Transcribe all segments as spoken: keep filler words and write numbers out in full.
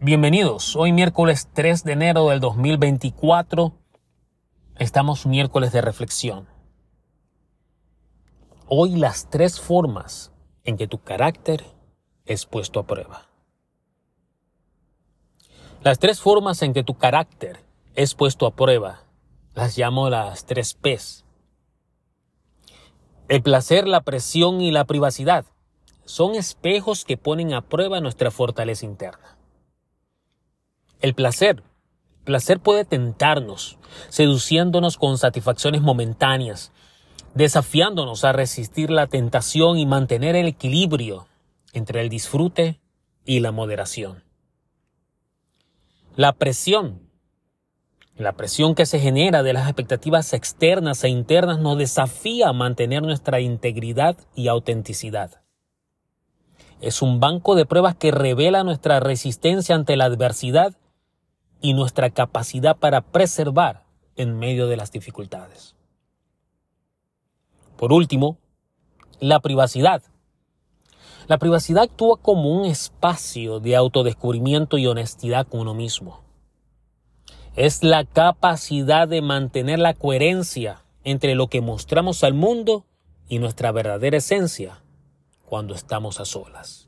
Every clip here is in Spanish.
Bienvenidos, hoy miércoles tres de enero del dos mil veinticuatro, estamos miércoles de reflexión. Hoy las tres formas en que tu carácter es puesto a prueba. Las tres formas en que tu carácter es puesto a prueba, las llamo las tres P's. El placer, la presión y la privacidad son espejos que ponen a prueba nuestra fortaleza interna. El placer. El placer puede tentarnos, seduciéndonos con satisfacciones momentáneas, desafiándonos a resistir la tentación y mantener el equilibrio entre el disfrute y la moderación. La presión. La presión que se genera de las expectativas externas e internas nos desafía a mantener nuestra integridad y autenticidad. Es un banco de pruebas que revela nuestra resistencia ante la adversidad y nuestra capacidad para preservar en medio de las dificultades. Por último, la privacidad. La privacidad actúa como un espacio de autodescubrimiento y honestidad con uno mismo. Es la capacidad de mantener la coherencia entre lo que mostramos al mundo y nuestra verdadera esencia cuando estamos a solas.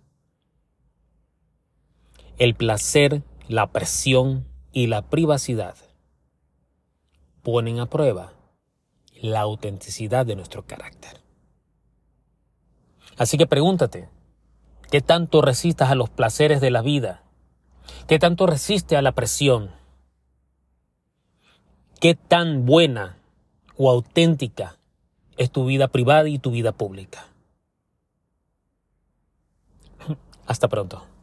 El placer, la presión y la privacidad ponen a prueba la autenticidad de nuestro carácter. Así que pregúntate, ¿qué tanto resistas a los placeres de la vida? ¿Qué tanto resistes a la presión? ¿Qué tan buena o auténtica es tu vida privada y tu vida pública? Hasta pronto.